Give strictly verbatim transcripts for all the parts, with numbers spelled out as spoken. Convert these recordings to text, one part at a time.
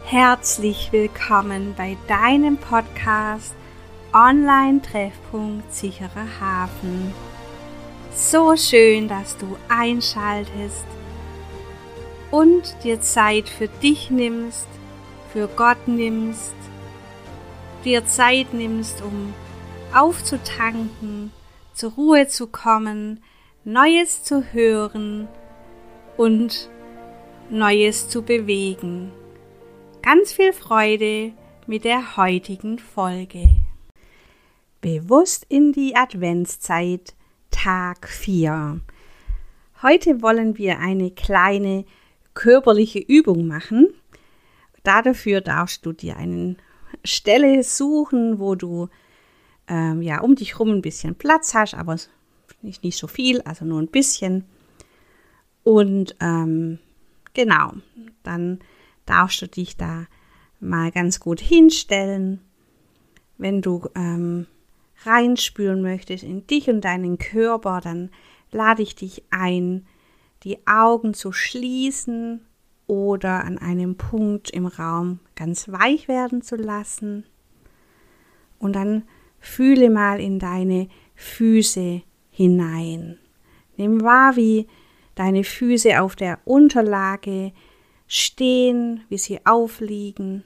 Herzlich willkommen bei deinem Podcast Online-Treffpunkt Sicherer Hafen. So schön, dass du einschaltest und dir Zeit für dich nimmst, für Gott nimmst, dir Zeit nimmst, um aufzutanken, zur Ruhe zu kommen, Neues zu hören und Neues zu bewegen. Ganz viel Freude mit der heutigen Folge. Bewusst in die Adventszeit, Tag vier. Heute wollen wir eine kleine körperliche Übung machen. Dafür darfst du dir eine Stelle suchen, wo du ähm, ja, um dich herum ein bisschen Platz hast, aber nicht, nicht so viel, also nur ein bisschen. Und ähm, genau, dann darfst du dich da mal ganz gut hinstellen. Wenn du ähm, reinspüren möchtest in dich und deinen Körper, dann lade ich dich ein, die Augen zu schließen oder an einem Punkt im Raum ganz weich werden zu lassen. Und dann fühle mal in deine Füße hinein. Nimm wahr, wie deine Füße auf der Unterlage stehen, wie sie aufliegen.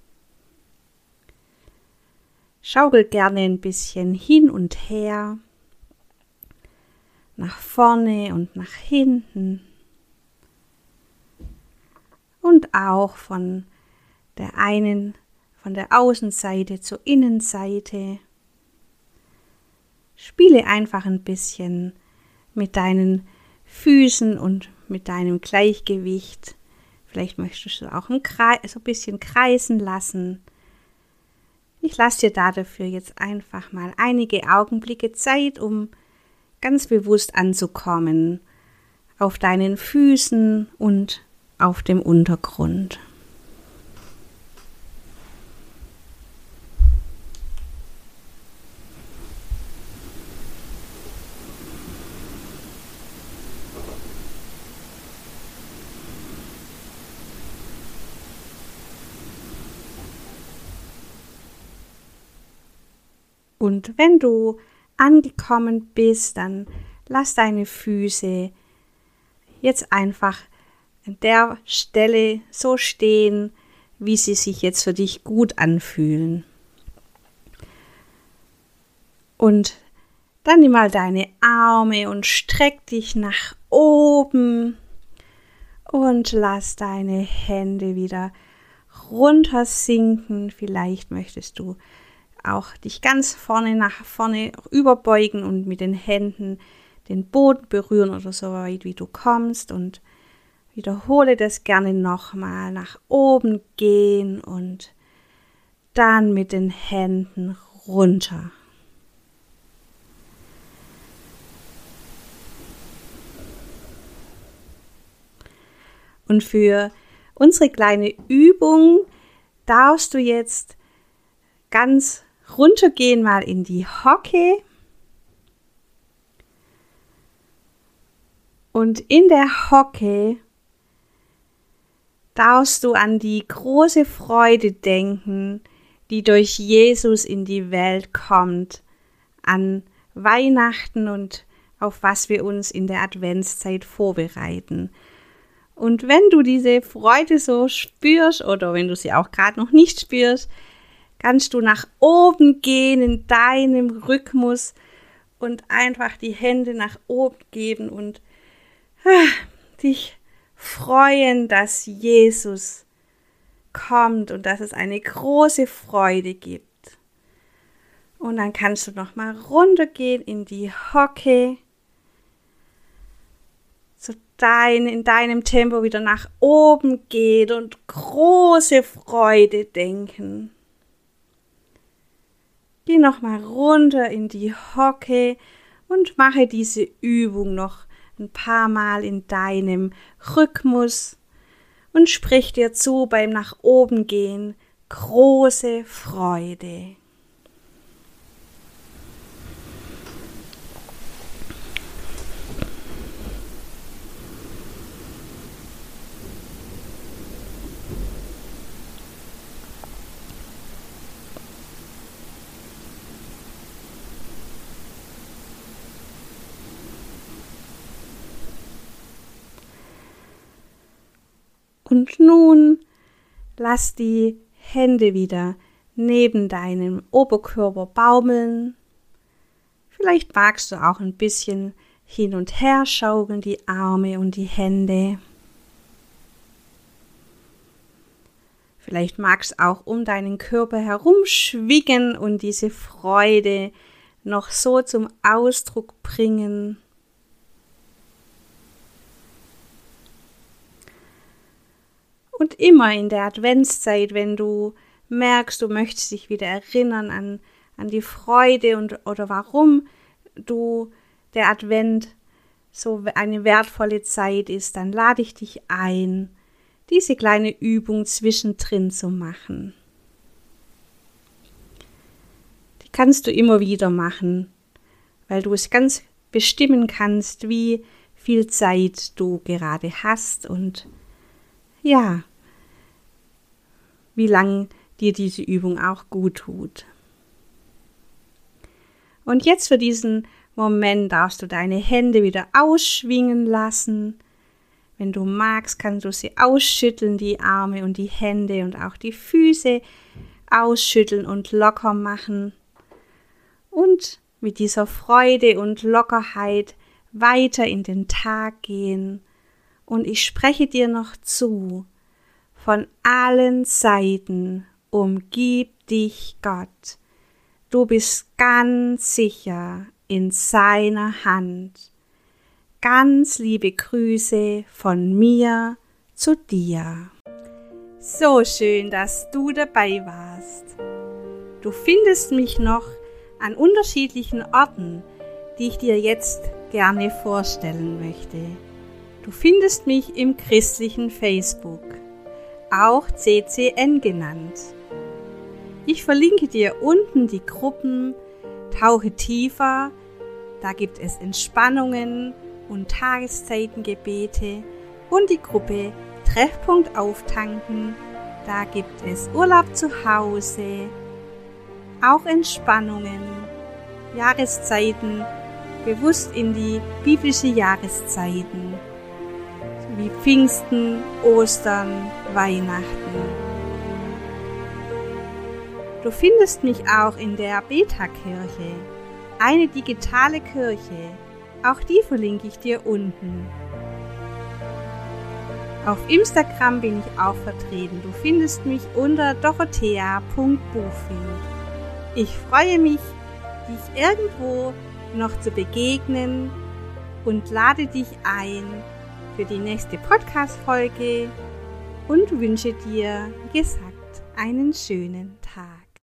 Schaukel gerne ein bisschen hin und her, nach vorne und nach hinten und auch von der einen, von der Außenseite zur Innenseite. Spiele einfach ein bisschen mit deinen Füßen und mit deinem Gleichgewicht. Vielleicht möchtest du auch ein, Kreis, so ein bisschen kreisen lassen. Ich lasse dir da dafür jetzt einfach mal einige Augenblicke Zeit, um ganz bewusst anzukommen auf deinen Füßen und auf dem Untergrund. Und wenn du angekommen bist, dann lass deine Füße jetzt einfach an der Stelle so stehen, wie sie sich jetzt für dich gut anfühlen. Und dann nimm mal deine Arme und streck dich nach oben und lass deine Hände wieder runter sinken. Vielleicht möchtest du auch dich ganz vorne nach vorne überbeugen und mit den Händen den Boden berühren oder so weit wie du kommst, und wiederhole das gerne nochmal, nach oben gehen und dann mit den Händen runter. Und für unsere kleine Übung darfst du jetzt ganz runtergehen mal in die Hocke und in der Hocke darfst du an die große Freude denken, die durch Jesus in die Welt kommt, an Weihnachten und auf was wir uns in der Adventszeit vorbereiten. Und wenn du diese Freude so spürst oder wenn du sie auch gerade noch nicht spürst, kannst du nach oben gehen in deinem Rhythmus und einfach die Hände nach oben geben und ah, dich freuen, dass Jesus kommt und dass es eine große Freude gibt. Und dann kannst du nochmal runtergehen in die Hocke, zu dein, in deinem Tempo wieder nach oben gehen und große Freude denken. Geh nochmal runter in die Hocke und mache diese Übung noch ein paar Mal in deinem Rhythmus und sprich dir zu beim nach oben gehen große Freude. Und nun lass die Hände wieder neben deinem Oberkörper baumeln. Vielleicht magst du auch ein bisschen hin und her schaukeln, die Arme und die Hände. Vielleicht magst du auch um deinen Körper herumschwingen und diese Freude noch so zum Ausdruck bringen. Und immer in der Adventszeit, wenn du merkst, du möchtest dich wieder erinnern an, an die Freude und oder warum du der Advent so eine wertvolle Zeit ist, dann lade ich dich ein, diese kleine Übung zwischendrin zu machen. Die kannst du immer wieder machen, weil du es ganz bestimmen kannst, wie viel Zeit du gerade hast und ja, wie lang dir diese Übung auch gut tut. Und jetzt für diesen Moment darfst du deine Hände wieder ausschwingen lassen. Wenn du magst, kannst du sie ausschütteln, die Arme und die Hände und auch die Füße ausschütteln und locker machen. Und mit dieser Freude und Lockerheit weiter in den Tag gehen. Und ich spreche dir noch zu, von allen Seiten umgibt dich Gott. Du bist ganz sicher in seiner Hand. Ganz liebe Grüße von mir zu dir. So schön, dass du dabei warst. Du findest mich noch an unterschiedlichen Orten, die ich dir jetzt gerne vorstellen möchte. Du findest mich im christlichen Facebook, auch C C N genannt. Ich verlinke dir unten die Gruppen Tauche tiefer, da gibt es Entspannungen und Tageszeitengebete und die Gruppe Treffpunkt auftanken, da gibt es Urlaub zu Hause, auch Entspannungen, Jahreszeiten, bewusst in die biblische Jahreszeiten, wie Pfingsten, Ostern, Weihnachten. Du findest mich auch in der Beta-Kirche, eine digitale Kirche, auch die verlinke ich dir unten. Auf Instagram bin ich auch vertreten, du findest mich unter dorothea punkt buchfind. Ich freue mich, dich irgendwo noch zu begegnen und lade dich ein für die nächste Podcast-Folge und wünsche dir, wie gesagt, einen schönen Tag.